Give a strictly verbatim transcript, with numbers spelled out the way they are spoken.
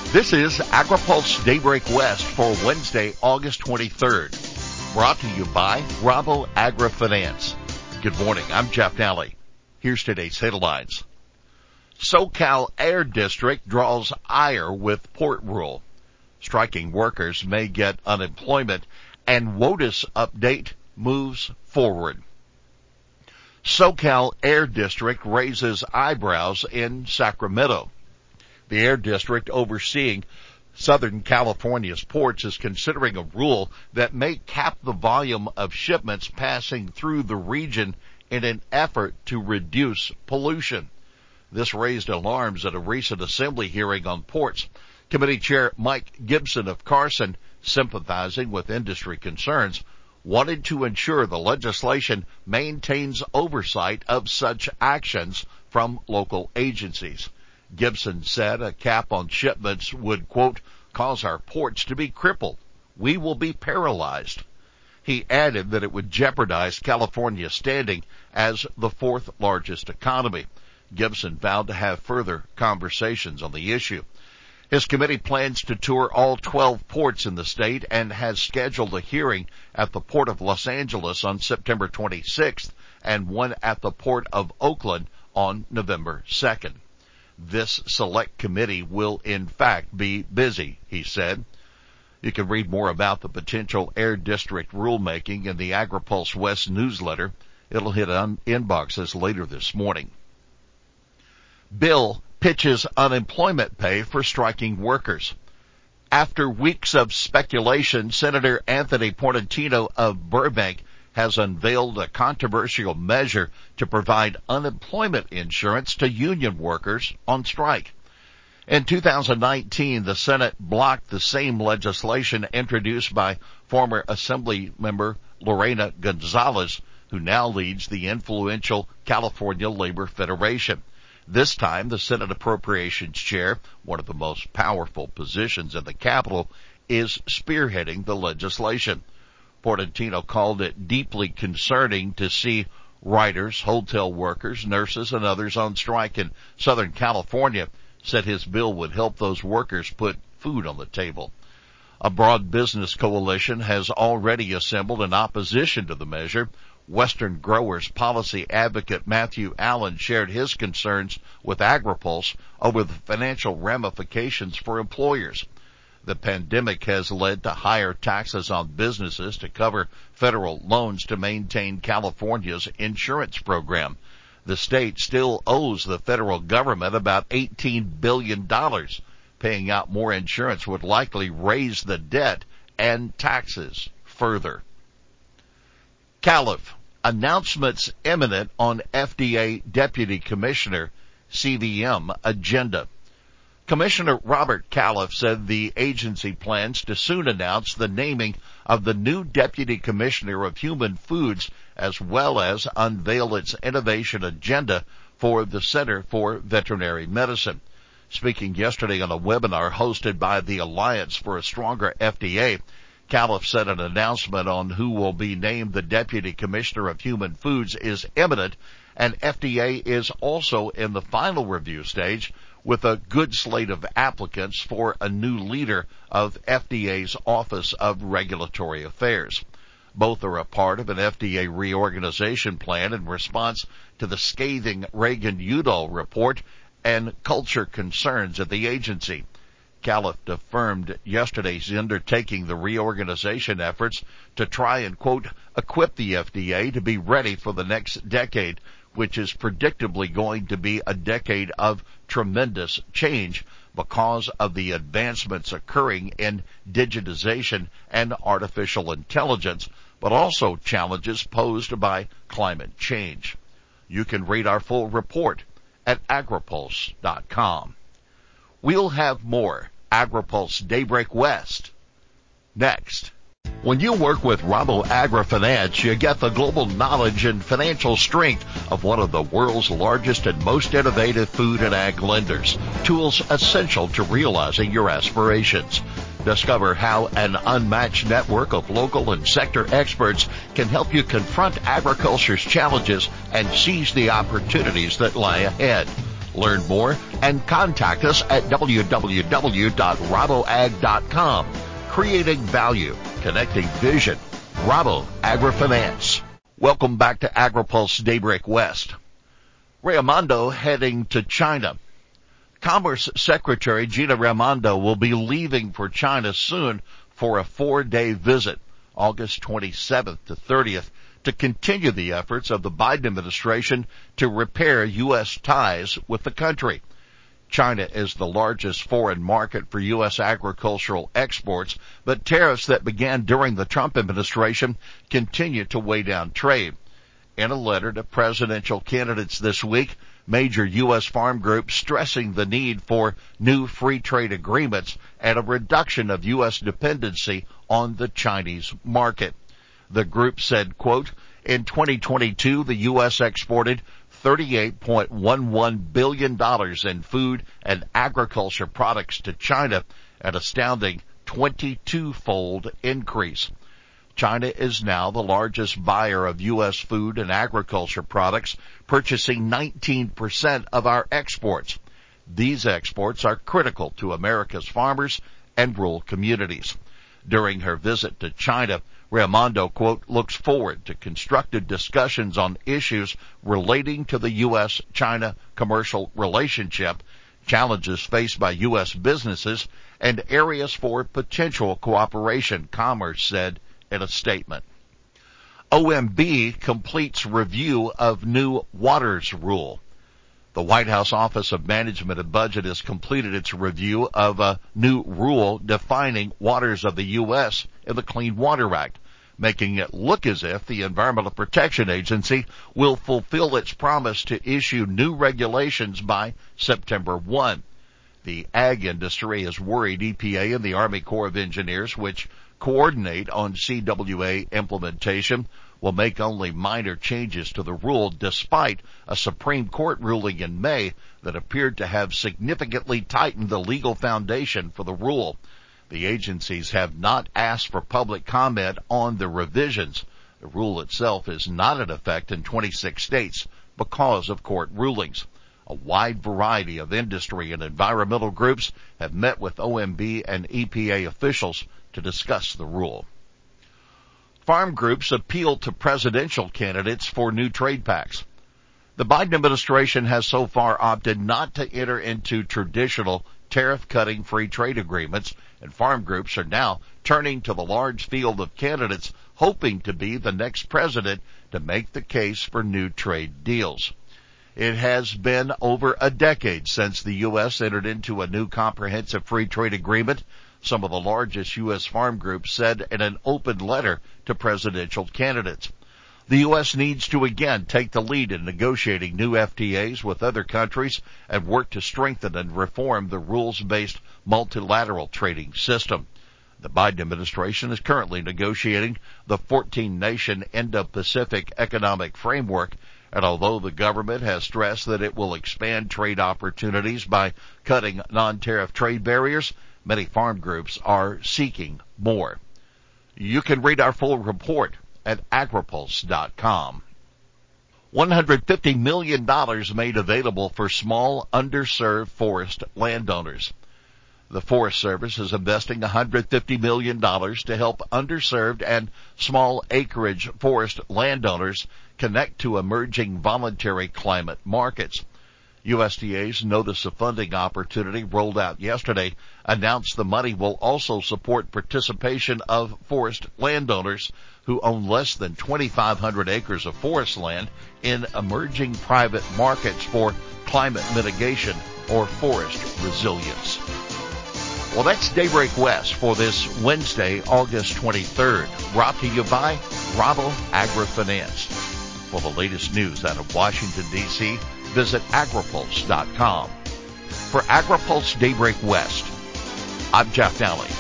This is AgriPulse Daybreak West for Wednesday, August twenty-third. Brought to you by Rabo Agri-Finance. Good morning, I'm Jeff Nally. Here's today's headlines. SoCal Air District draws ire with port rule. Striking workers may get unemployment, and WOTUS update moves forward. SoCal Air District raises eyebrows in Sacramento. The Air District overseeing Southern California's ports is considering a rule that may cap the volume of shipments passing through the region in an effort to reduce pollution. This raised alarms at a recent assembly hearing on ports. Committee Chair Mike Gibson of Carson, sympathizing with industry concerns, wanted to ensure the legislation maintains oversight of such actions from local agencies. Gibson said a cap on shipments would, quote, cause our ports to be crippled. We will be paralyzed. He added that it would jeopardize California's standing as the fourth largest economy. Gibson vowed to have further conversations on the issue. His committee plans to tour all twelve ports in the state and has scheduled a hearing at the Port of Los Angeles on September twenty-sixth and one at the Port of Oakland on November second. This select committee will in fact be busy, he said. You can read more about the potential Air District rulemaking in the AgriPulse West newsletter. It'll hit on inboxes later this morning. Bill pitches unemployment pay for striking workers. After weeks of speculation, Senator Anthony Portantino of Burbank has unveiled a controversial measure to provide unemployment insurance to union workers on strike. In two thousand nineteen, the Senate blocked the same legislation introduced by former Assembly member Lorena Gonzalez, who now leads the influential California Labor Federation. This time, the Senate Appropriations Chair, one of the most powerful positions in the Capitol, is spearheading the legislation. Portantino called it deeply concerning to see writers, hotel workers, nurses, and others on strike in Southern California. Said his bill would help those workers put food on the table. A broad business coalition has already assembled in opposition to the measure. Western Growers policy advocate Matthew Allen shared his concerns with AgriPulse over the financial ramifications for employers. The pandemic has led to higher taxes on businesses to cover federal loans to maintain California's insurance program. The state still owes the federal government about eighteen billion dollars. Paying out more insurance would likely raise the debt and taxes further. Calif, announcements imminent on F D A Deputy Commissioner C V M agenda. Commissioner Robert Calif said the agency plans to soon announce the naming of the new Deputy Commissioner of Human Foods, as well as unveil its innovation agenda for the Center for Veterinary Medicine. Speaking yesterday on a webinar hosted by the Alliance for a Stronger F D A, Calif said an announcement on who will be named the Deputy Commissioner of Human Foods is imminent, and F D A is also in the final review stage with a good slate of applicants for a new leader of F D A's Office of Regulatory Affairs. Both are a part of an F D A reorganization plan in response to the scathing Reagan-Udall report and culture concerns at the agency. Calif affirmed yesterday he's undertaking the reorganization efforts to try and, quote, equip the F D A to be ready for the next decade, which is predictably going to be a decade of tremendous change because of the advancements occurring in digitization and artificial intelligence, but also challenges posed by climate change. You can read our full report at agripulse dot com. We'll have more AgriPulse Daybreak West next. When you work with Rabo Agri-Finance, you get the global knowledge and financial strength of one of the world's largest and most innovative food and ag lenders. Tools essential to realizing your aspirations. Discover how an unmatched network of local and sector experts can help you confront agriculture's challenges and seize the opportunities that lie ahead. Learn more and contact us at w w w dot raboag dot com. Creating value, connecting vision. Rabo AgriFinance. Welcome back to AgriPulse Daybreak West. Raimondo heading to China. Commerce Secretary Gina Raimondo will be leaving for China soon for a four-day visit, August twenty-seventh to thirtieth, to continue the efforts of the Biden administration to repair U S ties with the country. China is the largest foreign market for U S agricultural exports, but tariffs that began during the Trump administration continue to weigh down trade. In a letter to presidential candidates this week, major U S farm groups stressing the need for new free trade agreements and a reduction of U S dependency on the Chinese market. The group said, quote, in twenty twenty-two, the U S exported thirty-eight point one one billion dollars in food and agriculture products to China, an astounding twenty-two-fold increase. China is now the largest buyer of U S food and agriculture products, purchasing nineteen percent of our exports. These exports are critical to America's farmers and rural communities. During her visit to China, Raimondo, quote, looks forward to constructive discussions on issues relating to the U S China commercial relationship, challenges faced by U S businesses, and areas for potential cooperation, Commerce said in a statement. O M B completes review of new waters rule. The White House Office of Management and Budget has completed its review of a new rule defining waters of the U S in the Clean Water Act, making it look as if the Environmental Protection Agency will fulfill its promise to issue new regulations by September first. The ag industry is worried E P A and the Army Corps of Engineers, which coordinate on C W A implementation, will make only minor changes to the rule despite a Supreme Court ruling in May that appeared to have significantly tightened the legal foundation for the rule. The agencies have not asked for public comment on the revisions. The rule itself is not in effect in twenty-six states because of court rulings. A wide variety of industry and environmental groups have met with O M B and E P A officials to discuss the rule. Farm groups appeal to presidential candidates for new trade pacts. The Biden administration has so far opted not to enter into traditional tariff-cutting free trade agreements, and farm groups are now turning to the large field of candidates hoping to be the next president to make the case for new trade deals. It has been over a decade since the U S entered into a new comprehensive free trade agreement, some of the largest U S farm groups said in an open letter to presidential candidates. The U S needs to again take the lead in negotiating new F T As with other countries and work to strengthen and reform the rules-based multilateral trading system. The Biden administration is currently negotiating the fourteen-nation Indo-Pacific Economic Framework, and although the government has stressed that it will expand trade opportunities by cutting non-tariff trade barriers, many farm groups are seeking more. You can read our full report at agripulse dot com. one hundred fifty million dollars made available for small, underserved forest landowners. The Forest Service is investing one hundred fifty million dollars to help underserved and small acreage forest landowners connect to emerging voluntary climate markets. U S D A's Notice of Funding opportunity rolled out yesterday announced the money will also support participation of forest landowners who own less than twenty-five hundred acres of forest land in emerging private markets for climate mitigation or forest resilience. Well, that's Daybreak West for this Wednesday, August twenty-third, brought to you by Rabo AgriFinance. For the latest news out of Washington, D C, visit agripulse dot com. For AgriPulse Daybreak West, I'm Jeff Nally.